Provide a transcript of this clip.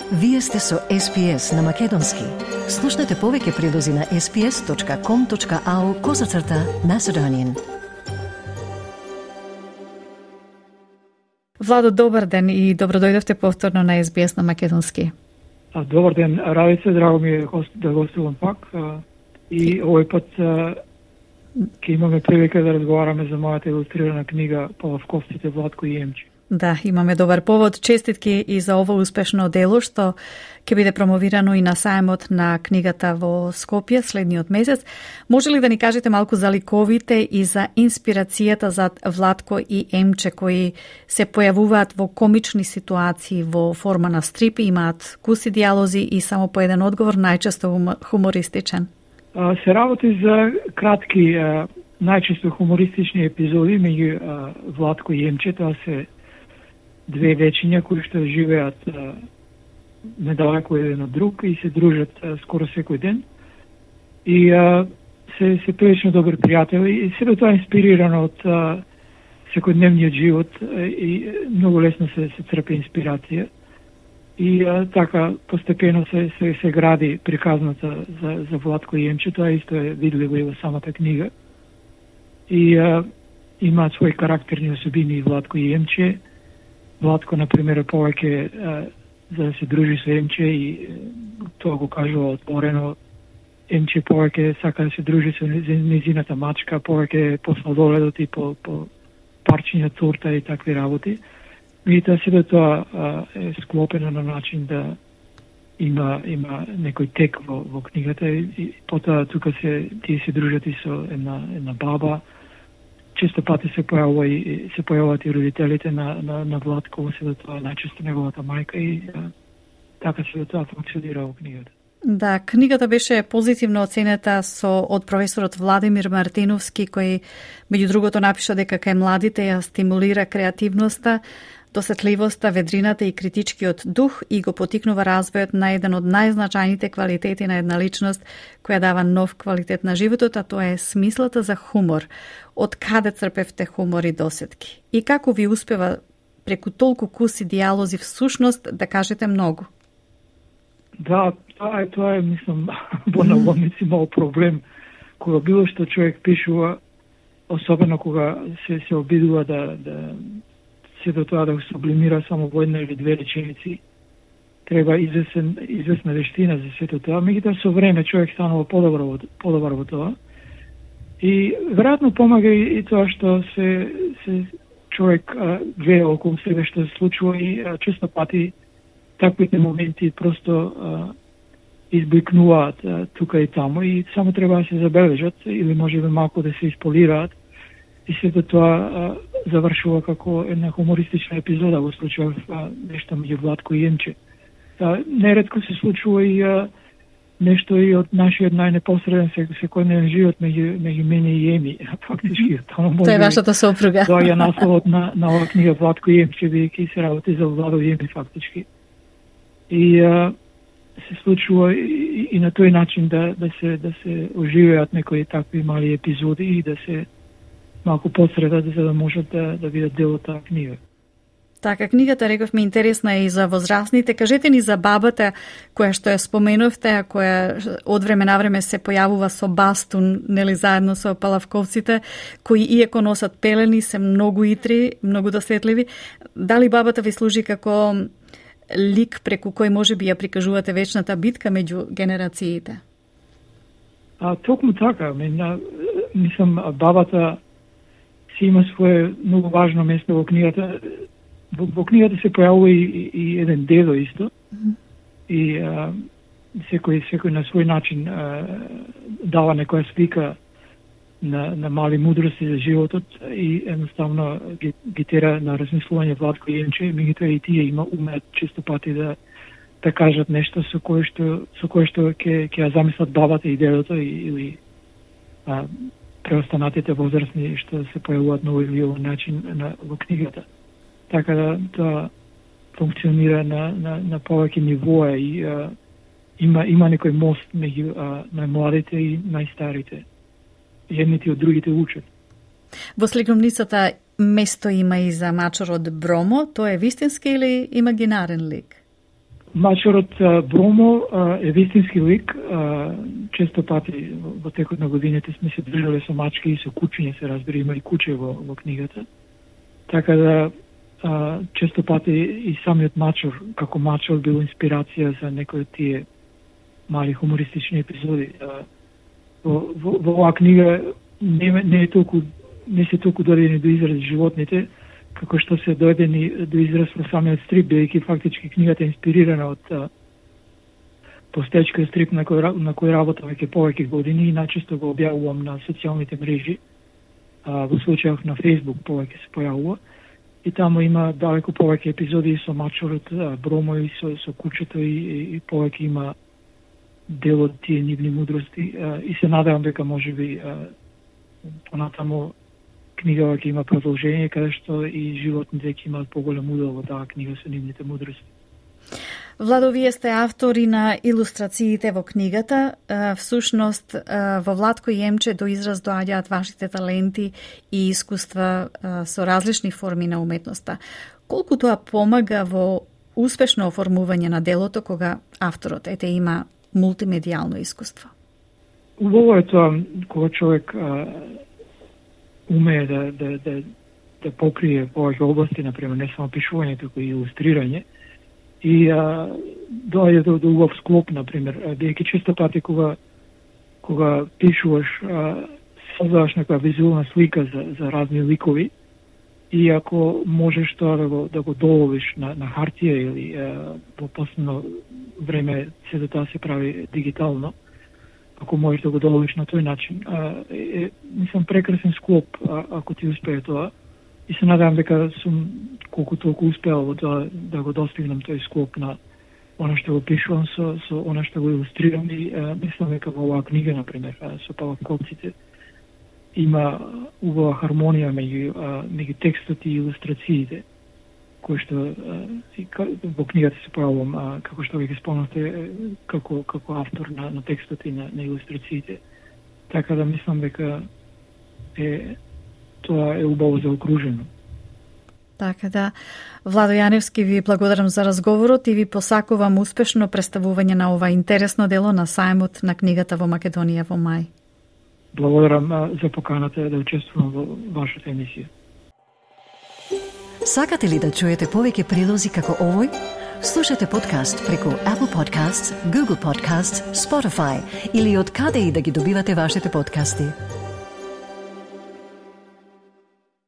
Вие сте со SPS на Македонски. Слушнете повеќе прилози на sps.com.au/Macedonian. Владо, добар ден и добро дојдовте повторно на SBS на Македонски. Добар ден, Радице, драго ми е да гостувам пак. И овој пат ќе имаме прилика да разговараме за мојата илустрирана книга Палавковците, Владко и Емче. Да, имаме добар повод. Честитки и за ово успешно дело што ќе биде промовирано и на сајмот на книгата во Скопје следниот месец. Може ли да ни кажете малку за ликовите и за инспирацијата за Владко и Емче кои се појавуваат во комични ситуации во форма на стрипи, имаат куси дијалози и само по еден одговор, најчесто хумористичен? Се работи за кратки, најчесто хумористични епизоди меѓу Владко и Емче. Тоа се две вечиња кои што живеат недалеко еден од друг и се дружат скоро секој ден. И се прилично добри пријатели и сето тоа инспирирано од секојдневниот живот и многу лесно се црпи инспирација. И така постепено се гради приказната за Владко и Емче. Тоа исто е видливо и во самата книга. И имаат своји карактерни особини Владко и Емче. Владко, например, повеќе за да се дружи со Емче и тоа го кажува отворено. Емче повеќе сака да се дружи со незината мачка, повеќе по сладоледот и по парчиња торта и такви работи. Меѓутоа сето тоа е склопено на начин да има некој тек во книгата и потоа тука тие се дружат и со една баба. Често пати се појавуваат и родителите на Владко, се тоа најчесто неговата мајка и така се тоа функционира во книгата. Да, книгата беше позитивно оценета од професорот Владимир Мартиновски, кој меѓу другото напиша дека кај младите ја стимулира креативноста, досетливоста, ведрината и критичкиот дух и го потикнува развојот на еден од најзначајните квалитети на една личност која дава нов квалитет на животот, а тоа е смислата за хумор. Од каде црпевте хумор и досетки? И како ви успева преку толку куси дијалози всушност да кажете многу? Да, тоа е мислам, во наводници мал проблем. Кога било што човек пишува, особено кога се обидува да сето тоа да го сублимира само во една или две реченици, треба известна вештина за сето тоа. Меѓутоа со време човек станува подобар во тоа. И веројатно помага и тоа што се човек гледа околу себе што се случува и често пати таквите моменти просто избујкнуваат тука и таму и само треба да се забележат или можеби малку да се исполираат и сето тоа завршува како една хумористична епизода во случајов нешто меѓу Владко и Емче. Неретко се случува и нешто и од нашиот најнепосреден секојдневен живот меѓу мене и Еми. Фактички таму може. Тоа е вашата сопруга. Тоа е насловот на оваа книга Владко и Емче, бидејќи се работи за Владо и Еми фактички. И се случува и на тој начин да се оживеат некои такви мали епизоди и да се малку посредат за да можат да бидат дел од таа книга. Така, книгата, рековме, интересна е и за возрастните. Кажете ни за бабата која што ја споменувте, а која од време на време се појавува со бастун, нели заедно со Палавковците, кои иако носат пелени, се многу итри, многу досетливи. Дали бабата ви служи како лик преку кој може би ја прикажувате вечната битка меѓу генерациите? Токму така. Мислам, бабата си има свое многу важно место во книгата. Во книгата се појавува и еден дедо исто. И секој на свој начин дава некоја слика на мали мудрости за животот и едноставно ги тера на размислување Владко и Емче, меѓутоа и тие умеат често пати да кажат нешто со кое што ќе ја замислат бабата и дедото или преостанатите возрастни што се појавуваат на овој или овој начин во книгата. Така да тоа функционира на повеќе нивоа и има некој мост меѓу најмладите и најстарите. Едните од другите учат. Во сликомницата место има и за мачорот Бромо. Тој е вистински или имагинарен лик? Мачорот Бромо е вистински лик. Често пати во текот на годините сме се држале со мачки и со кучиња, се разбира, има и куче во книгата. Така да често пати и самиот Мачор, како Мачор, бил инспирација за некои од тие мали хумористични епизоди. Во оваа книга не се толку доведени до израз животните, како што се доведени до израз во самиот стрип, бидејќи фактички книгата е инспирирана од постечкиот стрип на кој работам веќе повеќе години и најчесто го објавувам на социјалните мрежи, во случајов на Facebook повеќе се појавува. И таму има далеко повеќе епизоди со Мачорот, Бромо и со кучето и повеќе има дел од тие нивни мудрости. И се надевам дека можеби понатаму книгава ќе има продолжение, каде што и животните ќе имаат поголем удел во таа книга со нивните мудрости. Владо, вие сте автори на илустрациите во книгата. Всушност, во Владко и Емче до израз доаѓаат вашите таленти и искуства со различни форми на уметноста. Колку тоа помага во успешно оформување на делото кога авторот има мултимедијално искуство? Убаво е тоа кога човек умее да покрие повеќе области, например, не само пишување, туку и илустрирање. И доаѓа до убав склоп, например, бидејќи често пати кога пишуваш, создаваш некоја визуелна слика за разни ликови и ако можеш тоа да го доловиш на хартија или во последно време се тоа се прави дигитално, ако можеш да го доловиш на тој начин, мислам прекрасен склоп ако ти успее тоа. И се надевам дека сум колку толку успеал во тоа да го достигнам тој склоп на она што го пишувам со она што го илустрирам и мислам дека во оваа книга, например, со палаткопците има убава хармонија меѓу текстот и илустрациите, кои што во книгата се појавувам, како што ви ги спомнавте, како автор на текстот и на илустрациите. Така да мислам дека тоа е убаво заокружено. Така да, Владо Јаневски, ви благодарам за разговорот и ви посакувам успешно представување на ова интересно дело на сајмот на книгата во Македонија во мај. Благодарам за поканата да учествувам во вашата емисија. Сакате ли да чуете повеќе прилози како овој? Слушате подкаст преку Apple Podcasts, Google Podcasts, Spotify или од каде и да ги добивате вашите подкасти.